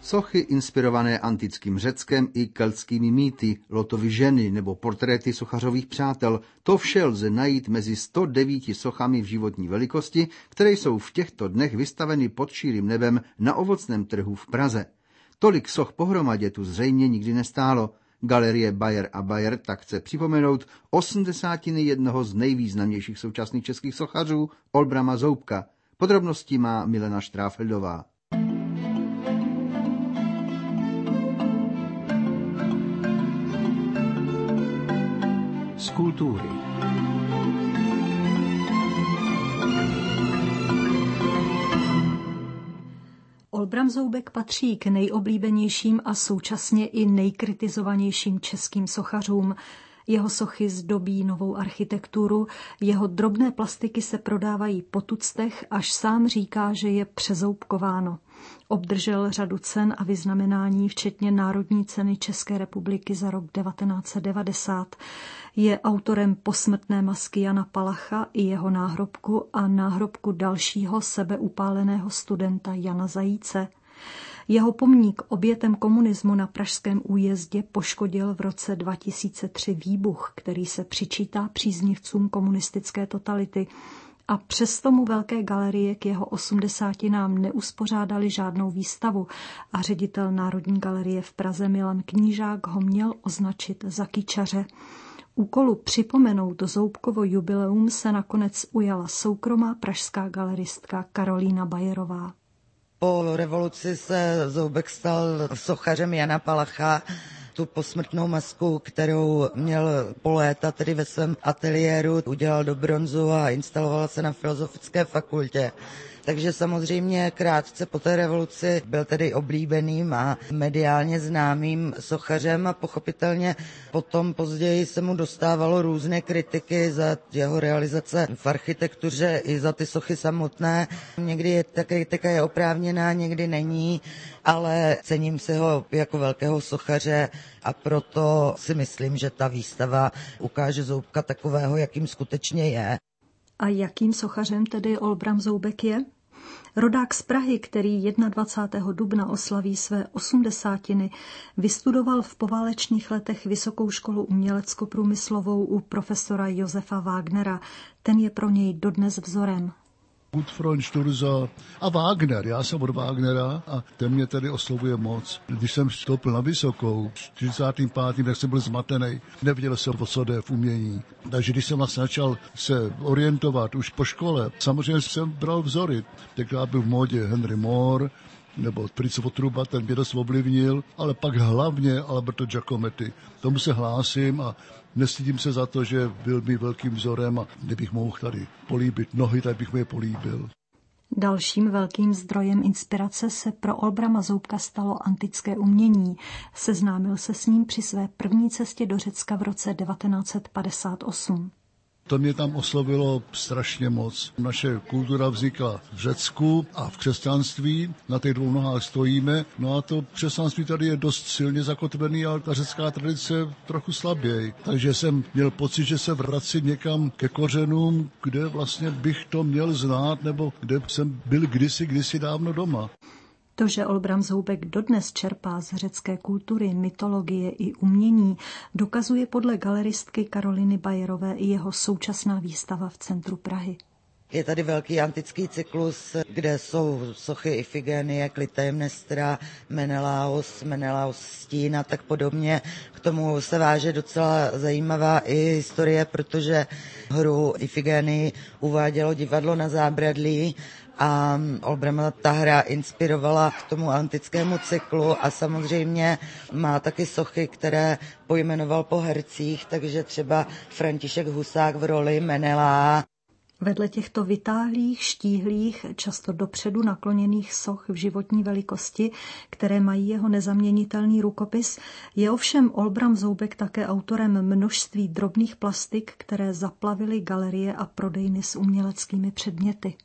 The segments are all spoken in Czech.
Sochy inspirované antickým Řeckem i keltskými mýty, Lotovy ženy nebo portréty sochařových přátel, to vše lze najít mezi 109 sochami v životní velikosti, které jsou v těchto dnech vystaveny pod širým nebem na Ovocném trhu v Praze. Tolik soch pohromadě tu zřejmě nikdy nestálo. Galerie Bayer a Bayer tak chce připomenout 80. jednoho z nejvýznamnějších současných českých sochařů, Olbrama Zoubka. Podrobnosti má Milena Štráfeldová. Z kultury. Olbram Zoubek patří k nejoblíbenějším a současně i nejkritizovanějším českým sochařům. Jeho sochy zdobí novou architekturu, jeho drobné plastiky se prodávají po tuctech, až sám říká, že je přezoubkováno. Obdržel řadu cen a vyznamenání, včetně Národní ceny České republiky za rok 1990. Je autorem posmrtné masky Jana Palacha i jeho náhrobku a náhrobku dalšího sebeupáleného studenta Jana Zajíce. Jeho pomník obětem komunismu na Pražském újezdě poškodil v roce 2003 výbuch, který se přičítá příznivcům komunistické totality. A přesto mu velké galerie k jeho 80 neuspořádali žádnou výstavu a ředitel Národní galerie v Praze Milan Knížák ho měl označit za kyčaře. Úkolu připomenout Zoubkovo jubileum se nakonec ujala soukromá pražská galeristka Karolína Bayerová. Po revoluci se Zoubek stal sochařem Jana Palacha. Tu posmrtnou masku, kterou měl po léta tedy ve svém ateliéru, udělal do bronzu a instalovala se na Filozofické fakultě. Takže samozřejmě krátce po té revoluci byl tedy oblíbeným a mediálně známým sochařem a pochopitelně potom později se mu dostávalo různé kritiky za jeho realizace v architektuře i za ty sochy samotné. Někdy ta kritika je oprávněná, někdy není, ale cením si ho jako velkého sochaře a proto si myslím, že ta výstava ukáže Zoubka takového, jakým skutečně je. A jakým sochařem tedy Olbram Zoubek je? Rodák z Prahy, který 21. dubna oslaví své 80, vystudoval v poválečných letech Vysokou školu umělecko-průmyslovou u profesora Josefa Wagnera. Ten je pro něj dodnes vzorem. Gutfreund Sturza a Wagner. Já jsem od Wagnera a ten mě tedy oslovuje moc. Když jsem vstoupil na Vysokou v 45. tak jsem byl zmatený. Nevěděl jsem, o co jde v umění. Takže když jsem vlastně začal se orientovat už po škole, samozřejmě jsem bral vzory. Tenkrát byl v módě Henry Moore, nebo Fritz Wotruba, ten mě dost ovlivnil, ale pak hlavně Alberto Giacometti. Tomu se hlásím a nestydím se za to, že byl mi velkým vzorem a kdybych mohl tady políbit nohy, tak bych mu je políbil. Dalším velkým zdrojem inspirace se pro Olbrama Zoubka stalo antické umění. Seznámil se s ním při své první cestě do Řecka v roce 1958. To mě tam oslovilo strašně moc. Naše kultura vznikla v Řecku a v křesťanství. Na těch dvou nohách stojíme. No a to křesťanství tady je dost silně zakotvený, ale ta řecká tradice trochu slaběji. Takže jsem měl pocit, že se vracím někam ke kořenům, kde vlastně bych to měl znát, nebo kde jsem byl kdysi dávno doma. To, že Olbram Zoubek dodnes čerpá z řecké kultury, mytologie i umění, dokazuje podle galeristky Karoliny Bayerové i jeho současná výstava v centru Prahy. Je tady velký antický cyklus, kde jsou sochy Ifigenie, Klytaimnestra, Menelaos Stín a tak podobně. K tomu se váže docela zajímavá i historie, protože hru Ifigenii uvádělo divadlo na Zábradlí a Olbrama ta hra inspirovala k tomu antickému cyklu a samozřejmě má taky sochy, které pojmenoval po hercích, takže třeba František Husák v roli Menelaa. Vedle těchto vytáhlých, štíhlých, často dopředu nakloněných soch v životní velikosti, které mají jeho nezaměnitelný rukopis, je ovšem Olbram Zoubek také autorem množství drobných plastik, které zaplavily galerie a prodejny s uměleckými předměty.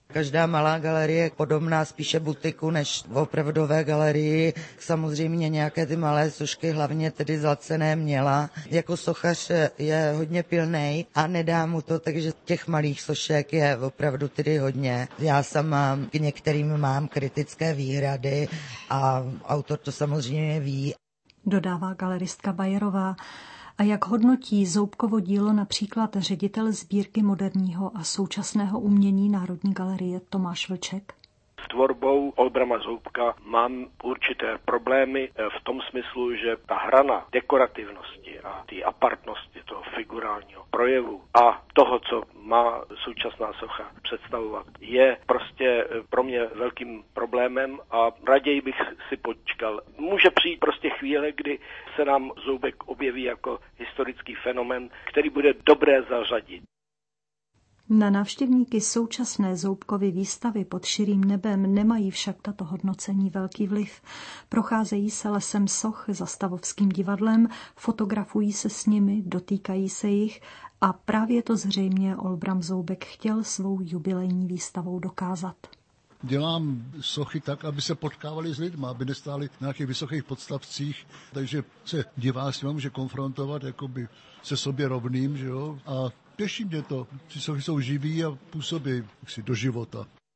Každá malá galerie je podobná spíše butiku než opravdové galerii. Samozřejmě nějaké ty malé sošky, hlavně tedy zlacené, měla. Jako sochař je hodně pilnej a nedá mu to, takže těch malých sošek je opravdu tedy hodně. Já sama k některým mám kritické výhrady a autor to samozřejmě ví. Dodává galeristka Bajerová. A jak hodnotí Zoubkovo dílo například ředitel sbírky moderního a současného umění Národní galerie Tomáš Vlček? S tvorbou Olbrama Zoubka mám určité problémy v tom smyslu, že ta hrana dekorativnosti a ty apartnosti toho figurálního projevu a toho, co má současná socha představovat, je prostě pro mě velkým problémem a raději bych si počkal. Může přijít prostě chvíle, kdy se nám Zoubek objeví jako historický fenomén, který bude dobré zařadit. Na návštěvníky současné Zoubkovy výstavy Pod širým nebem nemají však tato hodnocení velký vliv. Procházejí se lesem soch za Stavovským divadlem, fotografují se s nimi, dotýkají se jich a právě to zřejmě Olbram Zoubek chtěl svou jubilejní výstavou dokázat. Dělám sochy tak, aby se potkávali s lidmi, aby nestáli na nějakých vysokých podstavcích, takže se divák s nimi může konfrontovat jakoby se sobě rovným, že jo? A těší mě to. Ty sochy jsou živý a působí si do života.